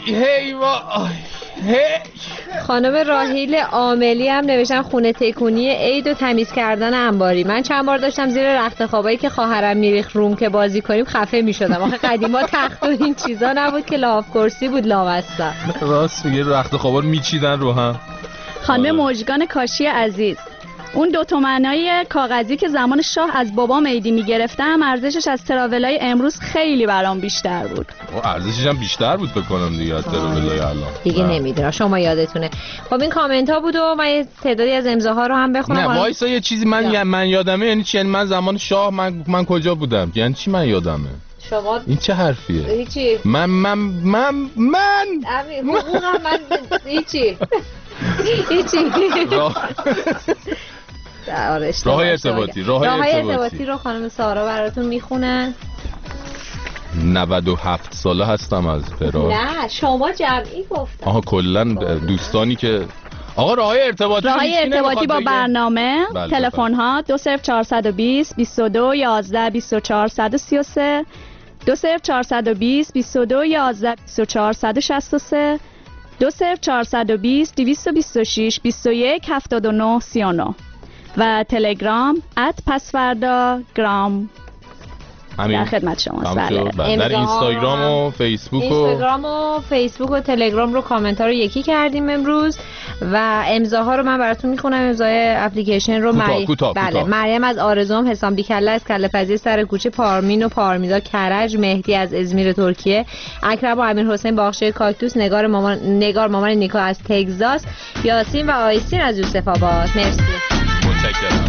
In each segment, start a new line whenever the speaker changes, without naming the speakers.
خانم راحیل عاملی هم نوشتن خونه تکونی عید و تمیز کردن انباری. من چند بار داشتم زیر رخت خوابایی که خواهرم میریخت روم که بازی کنیم خفه میشدم. آخه قدیما تخت و این چیزا نبود که لاف کرسی بود لاوستا.
راست میگه، رخت خوابا رو میچیدن رو هم.
خانم موجگان کاشی عزیز، اون 2 تومنای کاغذی که زمان شاه از بابام عیدی میگرفتم ارزشش از تراولای امروز خیلی برام بیشتر بود.
ارزشش هم بیشتر بود بکنم دیگه از تراولای الان.
دیگه نمیدونم، شما یادتونه. خب این کامنت ها بود و من یه تعدادی از امضاها رو هم بخونم.
نه وایسا یه چیزی من یادمه. یعنی چی؟ یعنی من زمان شاه من کجا بودم؟ یعنی چی من یادمه؟
شما
این چه حرفیه؟
هیچی.
من
حقوقم من هیچی.
راه ارتباطی
رو خانم سارا براتون میخونن.
97 ساله هستم از پرا.
نه شما جمعی گفتم.
آها کلا دوستانی که آقا راه ارتباطی با
برنامه تلفن ها 20420 22 11 24 133 20420 22 11 24 163 20420 226 21 79 39 و تلگرام @pasfardagram در خدمت شماست.
بله. در اینستاگرام و فیسبوک
و تلگرام رو کامنت ها رو یکی کردیم امروز و امضاها رو من براتون میخونم. امضای اپلیکیشن رو مریم از آرزوم، حسام بیکله از کله پزی سر کوچه، پارمین و پارمیدا کرج، مهدی از ازمیر ترکیه، اکرم و امیر حسین باغچه کاکتوس، نگار مامان نیکو از تگزاس، یاسین و آیسین از یوسف آباد. مرسی.
متشکرم.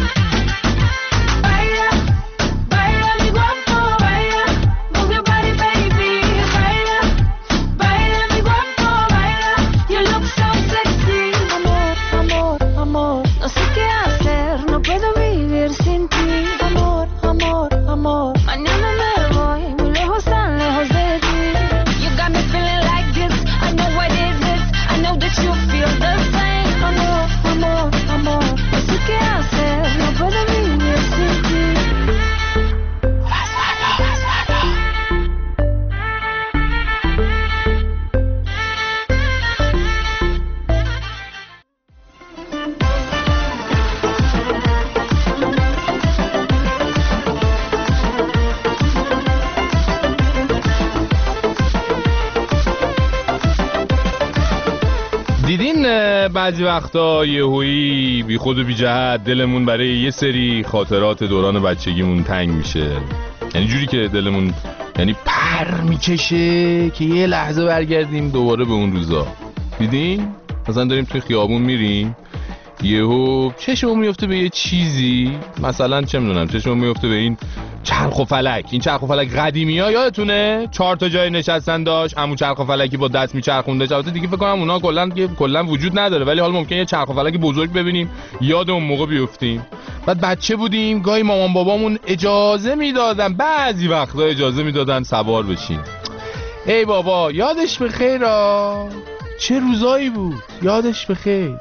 بعضی وقتا یهویی بی خود و بی جهت دلمون برای یه سری خاطرات دوران بچگیمون تنگ میشه. یعنی جوری که دلمون پر میکشه که یه لحظه برگردیم دوباره به اون روزا. دیدین؟ مثلا داریم توی خیابون میریم یهو چشمون میفته به یه چیزی، مثلا چه میدونم چشمون میفته به این چرخ و فلک. این چرخ و فلک قدیمی‌ها یادتونه 4 تا جای نشستن داشت، همون چرخ و فلکی با دست میچرخونده. البته دیگه فکر کنم اونا کلا وجود نداره، ولی حالا ممکنه یه چرخ و فلک بزرگ ببینیم یاد اون موقع بیفتیم. بعد بچه بودیم گاهی مامان بابامون اجازه میدادن، بعضی وقتا اجازه میدادن سوار بشیم. ای بابا یادش بخیر، چه روزایی بود، یادش بخیر.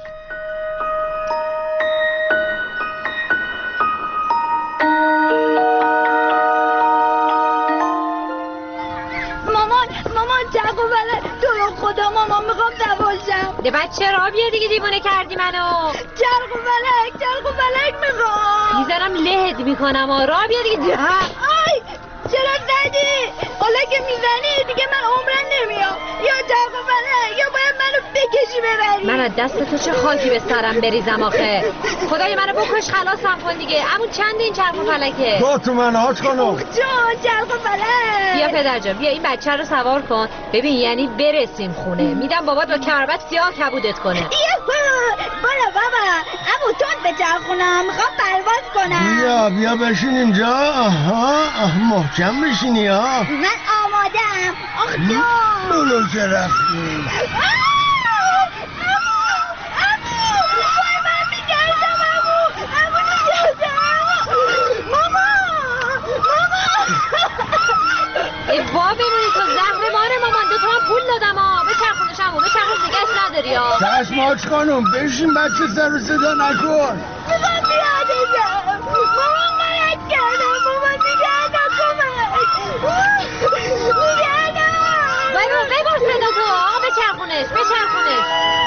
خدا مامان میخوام دوازم.
ده بچه را بیا دیگه، دیوونه کردی منو.
چرخ و فلک میخوام.
میزنم لهت میکنم. را بیا دیگه.
آی چرا زدی؟ حالا که میزنی دیگه من عمرن نمیام. یا چرخ و فلک یا باید منو بکشی ببری.
من از دست تو چه خاکی به سرم بریزم آخه. خدای منو بکش خلاصم کن دیگه. امون چند این چرخ و فلکه؟
2 تومن هاش کنم.
جان چرخ و فلک.
بیا پدر جان بیا این بچه رو سوار کن. ببین یعنی برسیم خونه میدم بابات با کمربند سیاه کبودت کنه.
بالا بابا امو تون به چرخونم، میخوام پرواز کنم.
بیا بشین اینجا. محکم بشینی ها.
من آمادم. آخ جان
بلو که رفتی.
ای بابا ببینی تو زهر ماره مامان، 2 تومن پول دادم بچرخونشمو نگهش نداری ها.
چشم آج خانم بشین، بچه سر و صدا نکن.
میخوام بیادشم. مامان غلط کردم. مامان دیگه نکن. بگو صدا تو.
بچرخونش.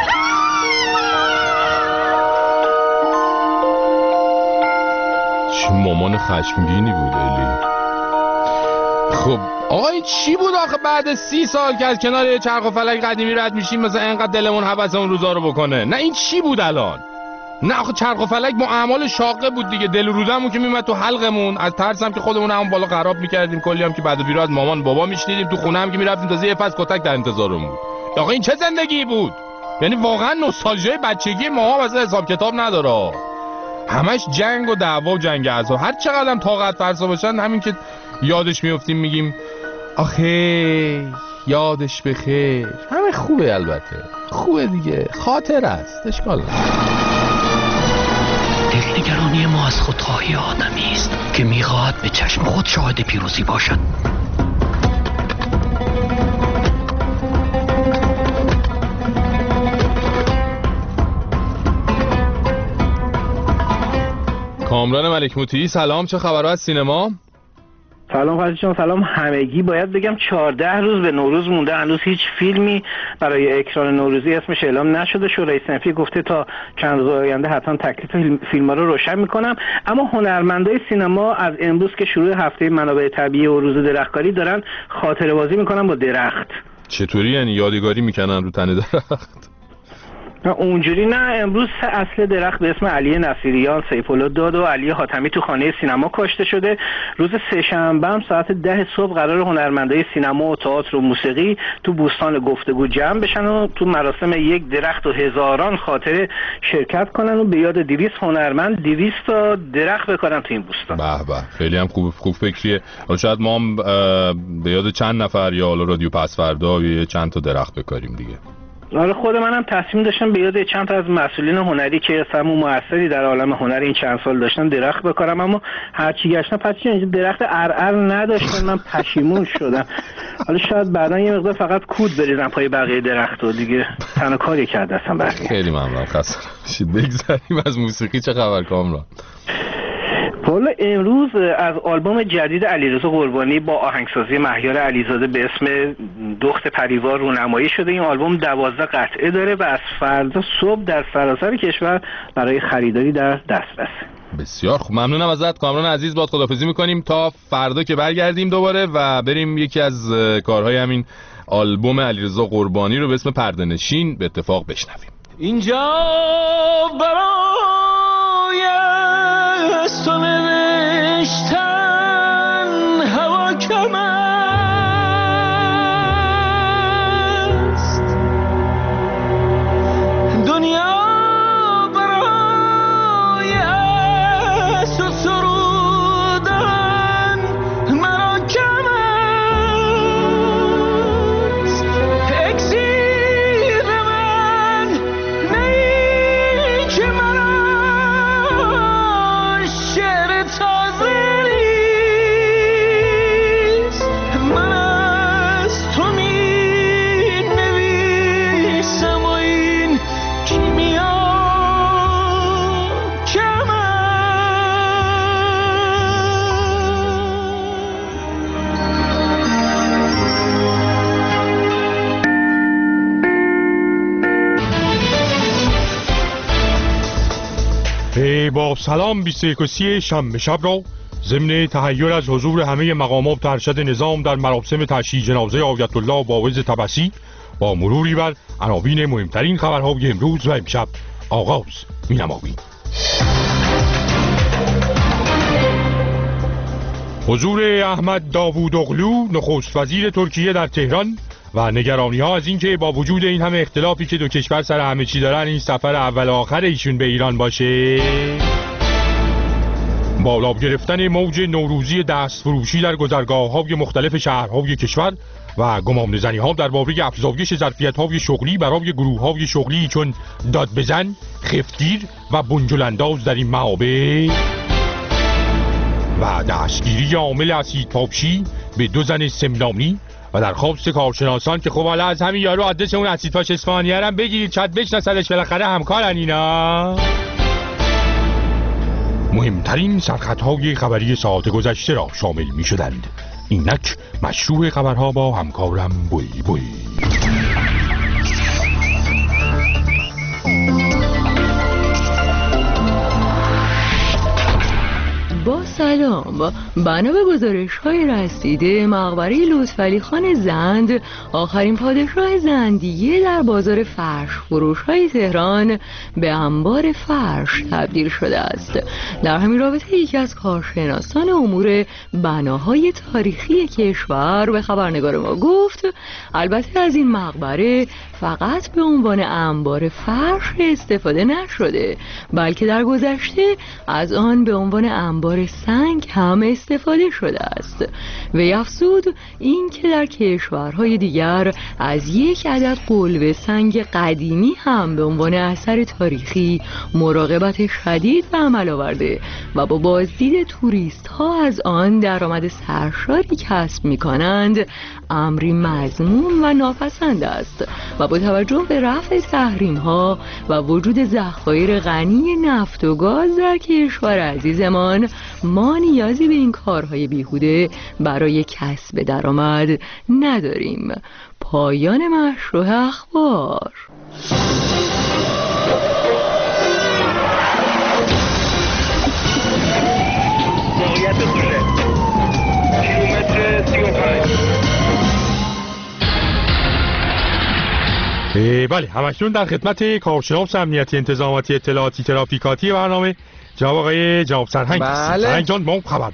چه مامان خشمگینی بود الی. خب آقای چی بود آخه بعد 30 سال که از کنار یه چرخ و فلک قدیمی رد میشیم مثلا اینقدر دلمون هوس اون روزا رو بکنه؟ نه این چی بود الان؟ نه آخه چرخ و فلک با اعمال شاقه بود دیگه. دل و رودمون که میومد تو حلقمون، از ترس هم که خودمون هم بالا خراب میکردیم، کلی هم که بعد و بیرا از مامان بابا میشنیدیم، تو خونه هم که میرفتیم تازه یه پس کتک در انتظارمون بود. آقا این چه زندگی بود؟ یعنی واقعا نوستالژی بچگی ما واسه حساب کتاب نداره. همش جنگ و دعوا و جنگ اعصاب. هر چقدر هم طاقت فرسا باشن همین که یادش میافتیم میگیم آخه یادش بخیر. همه خوبه، البته خوبه دیگه، خاطر است، اشکال نداره.
دلنگرانی ما از خودخواهی آدمی است که میخواهد به چشم خود شاهد پیروزی باشد.
کامران ملک موطیی سلام، چه خبرها از سینما؟
سلام فرشید، سلام همگی. باید بگم 14 روز به نوروز مونده، هنوز هیچ فیلمی برای اکران نوروزی اسمش اعلام نشده. شورای صنفی گفته تا چند روز آینده حتما تکلیف فیلم‌ها رو روشن میکنم. اما هنرمندای سینما از امروز که شروع هفته منابع طبیعی و روز درختکاری دارن خاطره بازی میکنن با درخت.
چطوری یعنی یادگاری میکنن رو تن درخت؟
نه اونجوری نه. امروز 3 اصل درخت به اسم علی نصیریان، سیف‌الله داد و علی حاتمی تو خانه سینما کاشته شده. روز سه‌شنبه هم ساعت 10 صبح قرار هنرمندای سینما و تئاتر و موسیقی تو بوستان گفتگو جمع بشن و تو مراسم یک درخت و هزاران خاطره شرکت کنن و به یاد 200 هنرمند 200 تا درخت بکارن تو این بوستان.
به به، خیلی هم خوب فکریه. حالا شاید ما هم به یاد چند نفر یا حالا رادیو پس فردا یا چند تا درخت بکاریم دیگه.
آره خود منم تصمیم داشتم به یاد چند تا از مسئولین هنری که سهم موثری در عالم هنر این چند سال داشتن درخت بکارم، اما هرچی گشتم پس اینجا درخت ارعر نداشتن. من پشیمون شدم. حالا شاید بعدا یه مقدار فقط کود بریزم پای بقیه درختو دیگه، تنها کاری کرده هستم بقیه.
خیلی ممنونم، خسته نباشید. بگذاریم از موسیقی. چه خبر کامران؟
والا امروز از آلبوم جدید علیرضا قربانی با آهنگسازی مهیار علیزاده به اسم دخت پریوار رونمایی شده. این آلبوم 12 قطعه داره و از فردا صبح در سراسر کشور برای خریداری در دسترسه.
بسیار خوب، ممنونم ازت کامران عزیز. باهات خداحافظی میکنیم تا فردا که برگردیم دوباره و بریم یکی از کارهای همین آلبوم علیرضا قربانی رو به اسم پرده‌نشین به اتفاق بشنویم.
اینجا برای تو نوشتن هوا کم است، دنیا برای تو سرودن مرا کم است. اکسیر من نی که مرا شعر تازه نیست. من از تو می نویسم و این کیمیا کم
با سلام 21 شنبه شب را ضمن تحیر از حضور همه مقامات ارشد نظام در مراسم تشییع جنازه آیت الله باوز طبسی با مروری بر عناوین مهمترین خبرهای امروز و امشب آغاز می‌نماییم. حضور احمد داوودوغلو نخست وزیر ترکیه در تهران و نگرانی‌ها از اینکه با وجود این همه اختلافی که دو کشور سر همه چی دارن این سفر اول و آخر ایشون به ایران باشه. بالا گرفتن موج نوروزی دستفروشی در گذرگاه‌های مختلف شهرهای کشور و گمانه‌زنی‌ها درباره افزایش ظرفیت‌های شغلی برای گروه‌های شغلی چون داد بزن، خفتگیر و بنجلانداز در این معابر و دستگیری عامل اسیدپاشی به 2 زن سمنانی و درخواست کارشناسان که خب حالا از همین یارو آدرس اون اسیدپاش اصفهانی هم بگیرید شاید بشناسدش، بالاخره همکارن اینا. مهمترین سرخطهای خبری ساعت گذشته را شامل می شدند. اینک مشروع خبرها با همکارم بوی.
سلام. بنا به گزارش‌های رسیده مقبره لطفعلی خان زند آخرین پادشاه زندیه در بازار فرش فروش‌های تهران به انبار فرش تبدیل شده است. در همین رابطه یکی از کارشناسان امور بناهای تاریخی کشور به خبرنگار ما گفت البته از این مقبره فقط به عنوان انبار فرش استفاده نشده، بلکه در گذشته از آن به عنوان انبار سنگ هم استفاده شده است. وی افزود این که در کشورهای دیگر از یک عدد قلب سنگ قدیمی هم به عنوان اثر تاریخی مراقبت شدید به عمل آورده و با بازدید توریست ها از آن درآمد سرشاری کسب می کنند امری مذموم و ناپسند است و با توجه به رفع تحریم ها و وجود ذخایر غنی نفت و گاز در کشور عزیزمان ما نیازی به این کارهای بیهوده برای کسب درآمد نداریم. پایان مشروع اخبار.
موقعیت کوله کیلومتر 35.
بله، همکنون در خدمت کارشناس امنیتی انتظاماتی اطلاعاتی ترافیکاتی برنامه جناب سرهنگ.
بله.
سرهنگ جان ما خبر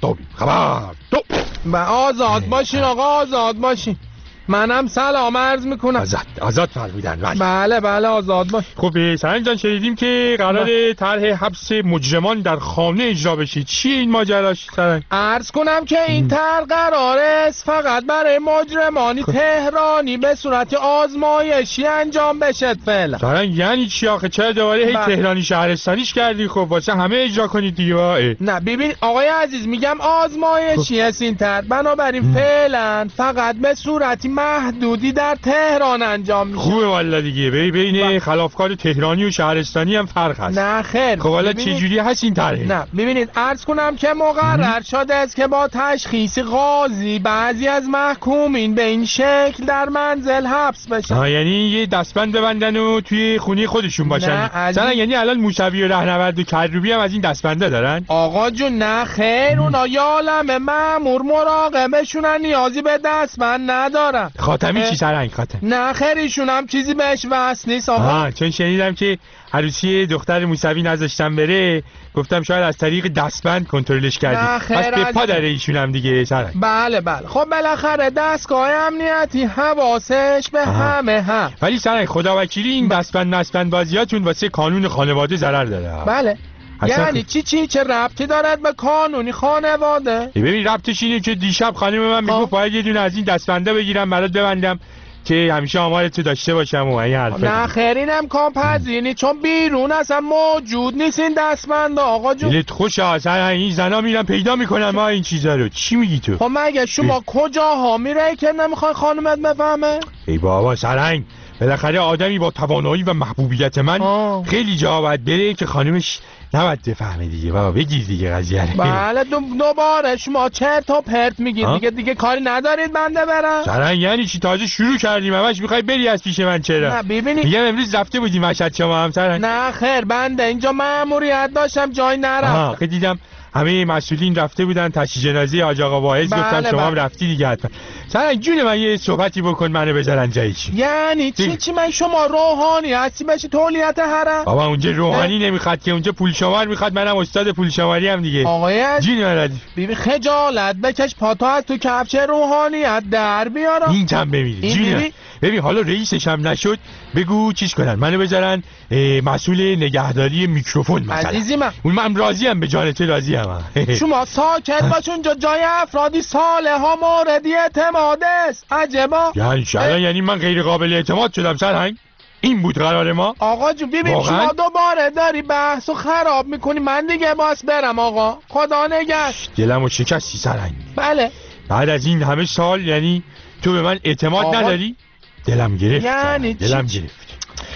دو.
آزاد باشین آقا، آزاد باشین. منم سلام عرض میکنم.
آزاد فرمودن.
بله آزاد باش.
خب سرهنگ جان شنیدیم که قرار طرح حبس مجرمان در خانه اجرا بشه. چیه این ماجراش سرهنگ؟
عرض کنم که این طرح قرار است فقط برای مجرمانی تهرانی به صورت آزمایشی انجام بشه فعلا.
سرهنگ یعنی چی آخه؟ چرا دوباره هی تهرانی شهرستانیش کردی؟ خب واسه همه اجرا کنید دیگه.
نه ببین آقای عزیز، میگم آزمایشی است این طرح، بنابراین فعلا فقط به صورتی محدودی در تهران انجام میشه.
خوبه والا دیگه. بین خلافکار تهرانی و شهرستانی هم فرق هست.
نه خیر.
خب حالا چه جوری هست این طرح؟
نه ببینید عرض کنم که مقرر شده است که با تشخیص قاضی بعضی از محکومین به این شکل در منزل حبس بشن.
یعنی یه دستبند ببندن و توی خونه خودشون باشن. مثلا یعنی الان موسوی و رهنورد و کروبی هم از این دستبنده دارن؟
آقا جون نه خیر، اونا یه عالمه مأمور مراقبشونن، نیازی به دستبند ندارن.
خاتمی چی سرهنگ؟ خاتم
نه خیر، ایشون هم چیزی بهش وصل نیست آقا.
چون شنیدم که عروسی دختر موسوی نذاشتن بره، گفتم شاید از طریق دستبند کنترلش کردی. پس به پا داره ایشون هم دیگه سرهنگ.
بله خب بالاخره دستگاه امنیتی حواسش به همه هم.
ولی سرهنگ خداوکیلی این دستبند بازیاتون واسه قانون خانواده ضرر داره.
بله یعنی چه ربطی دارد به قانونی خانواده؟
ببین ربطش اینه که دیشب خانم من میگفت باید یه دونه از این دستبنده بگیرم برات ببندم که همیشه آمارتو داشته باشم و این حرفا.
نه خیر، این امکان پذیر نیست، چون بیرون اصلا موجود نیست این دستبنده آقا جون.
دلت خوشه اصلا این زنا میرن پیدا میکنن ما این چیزا رو. چی میگی تو؟
خب مگه شما کجاها میره که نمیخوای خانومت بفهمه؟
ای بابا سرهنگ، بالاخره آدمی با توانایی و محبوبیت من خیلی جا باید بره که خانومش نباید بفهمه دیگه. بابا بگیر دیگه قضیه رو.
بله دوباره شما چرت و پرت میگید دیگه کاری ندارید بنده برم.
سرهنگ یعنی چی؟ تازه شروع کردیم همش میخوای بری از پیش من؟ چرا؟
نه ببینید
میگم امروز رفته بودیم مشهد شما هم سرهنگ.
نه خیر، بنده اینجا مأموریت داشتم جای نرفتم.
خب دیدم همه مسئولین رفته بودن تشییع جنازه حاج آقا واعظ. گفتم شما هم رفتی دیگه حتما. سرهنگ جون من یه صحبتی بکن منو بذارن جای چی.
یعنی چی من شما روحانی هستی بشی تولیت حرم؟
بابا اونجا روحانی نمیخواد که اونجا پول شمار میخواد. منم استاد پول شماری هم دیگه.
آقای
جون من
ببین خجالت بکش، پاتو از تو کفش روحانیت در بیارم.
این تم ببین ببین حالا رئیسش هم نشد بگو چیز کنن منو بذارن مسئول نگهداری میکروفون مثلا.
عزیزی
من راضی ام، به جان تو راضی ام.
شما ساکت باش، اونجا جای افرادی صالح ها موردی اعتماد است. عجبا
یعنی من غیر قابل اعتماد شدم سرهنگ؟ این بود قرار ما؟
آقا جو ببین شما دوباره داری بحثو خراب میکنی. من دیگه باس برم آقا، خدا نگهدار.
دلمو شکستی سرهنگ.
بله
بعد از این همه سال یعنی تو به من اعتماد نداری؟ دلم گرفت.
یعنی
دلم گرفت.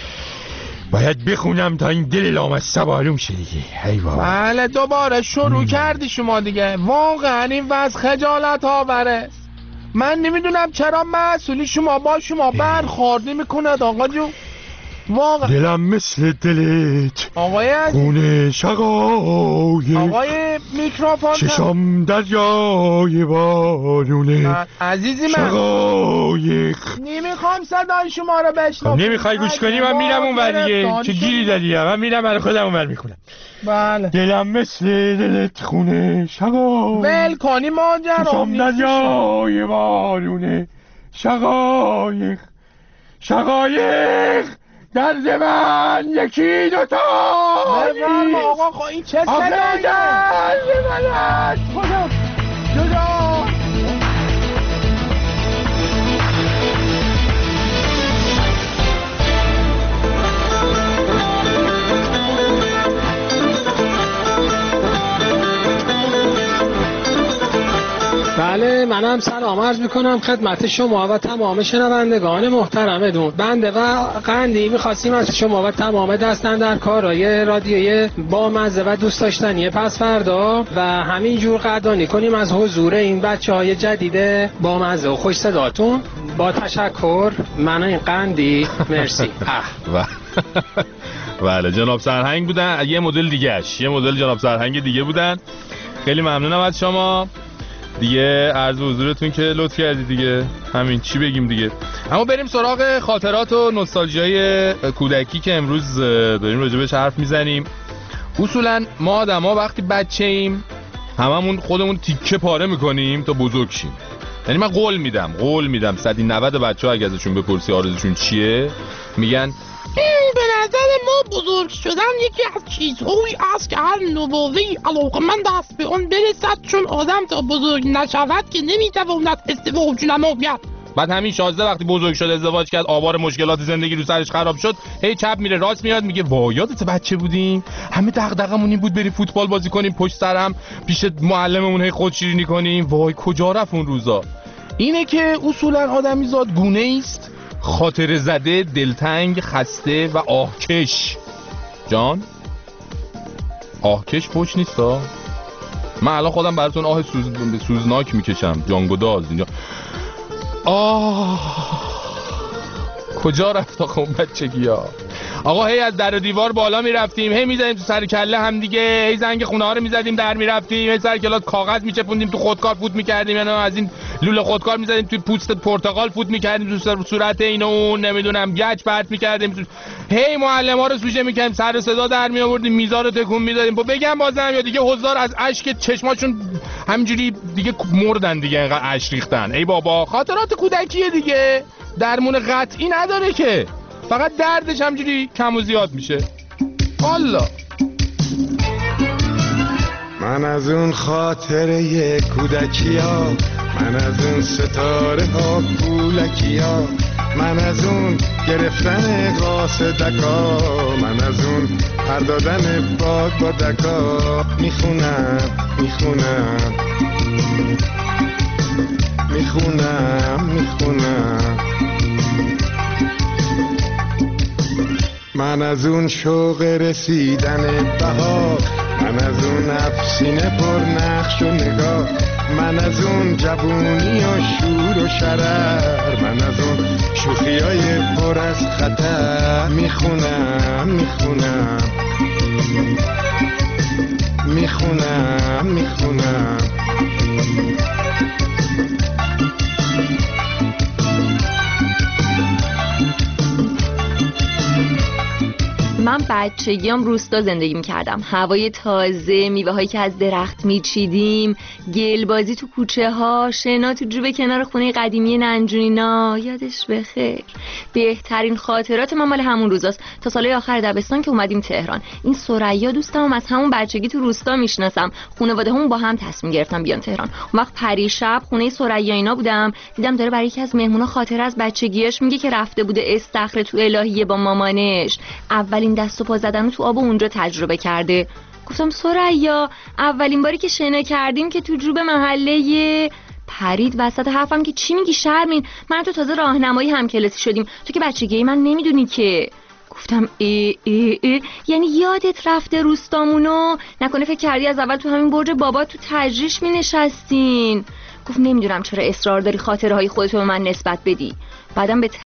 باید بخونم تا این دل لامصب آروم شه دیگه. ای بابا.
بله دوباره شروع کردی شما دیگه. واقعا این وضع خجالت آوره. من نمیدونم چرا مسئولی شما با شما برخورد نمی‌کند آقا جون. واقعا
دلم مثل دلت
آقای
خونه شقایق،
آقای میکروفون
چشم دریای بارونه
عزیزی من
شقایق.
نمیخوام صدای شما رو بشنوم.
نمیخوای گوش کنی؟ من میرم اون ور دیگه. چه گیری دادی؟ من میرم برای خودم اون ور میخونم.
بله.
دلم مثل دلت خونه شقایق،
ول کنی ماجرا.
چشم دریای بارونه شقایق، شقایق درد من یکی دوتا
بفرما آقا. خب این چه صداییه؟
درد من از خودم جدا.
بله، منم سلام عرض میکنم خدمت شما و تمام شنوندگان محترمتون. بنده و قندی میخواستیم از شما و تمام دستن در کارهای رادیوی با مزه و دوست داشتنی پس فردا و همینجور قدردانی کنیم از حضور این بچهای جدید با مزه و خوش صداتون. با تشکر، من این قندی. مرسی.
بله، جناب سرهنگ بودن. یه مدل جناب سرهنگ دیگه بودن. خیلی ممنونم از شما دیگه. عرض حضورتون که لطف کردید دیگه. همین، چی بگیم دیگه. اما بریم سراغ خاطرات و نوستالژیای کودکی که امروز داریم راجبش حرف میزنیم. اصولا ما آدما وقتی بچه ایم هممون خودمون تیکه پاره میکنیم تا بزرگ شیم. یعنی من قول میدم 190 بچه‌ها اگه ازشون بپرسی آرزوشون چیه میگن
به نظر ما بزرگ شدن یکی از چیزهایی است که هر نوباوه‌ای علاقه‌مند است به آن برسد، چون آدم تا بزرگ نشود که نمیتواند ازدواج نماید.
بعد همین شازده وقتی بزرگ شد ازدواج کرد، آوار مشکلات زندگی رو سرش خراب شد، هی چپ میره راست میاد میگه وای یادت بچه بودیم همه دغدغمون این بود بریم فوتبال بازی کنیم پشت سرم پیش معلممون هی خودشیرینی کنیم. وای کجا رفت اون روزا. اینه که اصولا آدمیزاد گونه است خاطر زده، دلتنگ، خسته و آهکش. جان آهکش پوچ نیستا؟ من الان خودم براتون آه سوزناک میکشم. جانگوداز اینجا. کجا رفت آقا اون بچگی ها؟ آقا هی از در و دیوار بالا میرفتیم، هی میزدیم تو سر کله هم دیگه، هی زنگ خونه ها رو میزدیم در میرفتیم، هی سر کلاس کاغذ میچپوندیم تو خودکار فوت میکردیم، یعنی از این لوله خودکار میزدیم توی پوست پرتقال فوت میکردیم تو صورت این و اون، نمیدونم گچ پرت میکردیم، هی معلم ها رو سوژه میکردیم، سر صدا در میآوردیم، میزا رو تکون میدادیم. بگم بازم یا دیگه حضار از اشک چشماشون همینجوری دیگه مردن دیگه، اینقدر اشک ریختن. ای بابا خاطرات کودکیه دیگه، درمون قطعی نداره که، فقط دردش همجوری کم و زیاد میشه. والا
من از اون خاطره کودکی ها، من از اون ستاره ها پولکی ها، من از اون گرفتن قاصدکا، من از اون پردادن باگ با دکا. میخونم من از اون شوق رسیدن بهار، من از اون افسینه پر نقش و نگاه، من از اون جوونی و شور و شرر، من از اون شوخیای پر از خطر. میخونم
من بچگیام روستا زندگی میکردم. هوای تازه، میوه هایی که از درخت میچیدیم، گل بازی تو کوچه ها، شنا تو جوب کنار خونه قدیمی ننجونینا. یادش بخیر. بهترین خاطرات من مال همون روزاست. تا سالهای آخر دبستان که اومدیم تهران، این ثریا دوستم از همون بچگی تو روستا میشناسم. خانواده هم با هم تصمیم گرفتن بیان تهران. اون وقت پریشب خونه ثریا اینا بودم، دیدم داره برای یکی از مهمونا خاطره از بچگیش میگه که رفته بوده استخر تو الهیه با مامانش، اولین دست و پا زدن تو آب اونجا تجربه کرده. گفتم ثریا اولین باری که شنا کردیم که تو جوب محله. پرید وسط حرفم که چی میگی شرمین، من تو تازه راهنمایی همکلاسی شدیم، تو که بچگی من نمیدونی که. گفتم یعنی یادت رفته روستامونو؟ نکنه فکر کردی از اول تو همین برج بابا تو تجریش می نشستین؟ گفت نمیدونم چرا اصرار داری خاطره های خودتو به من نسبت بدی. بعدم به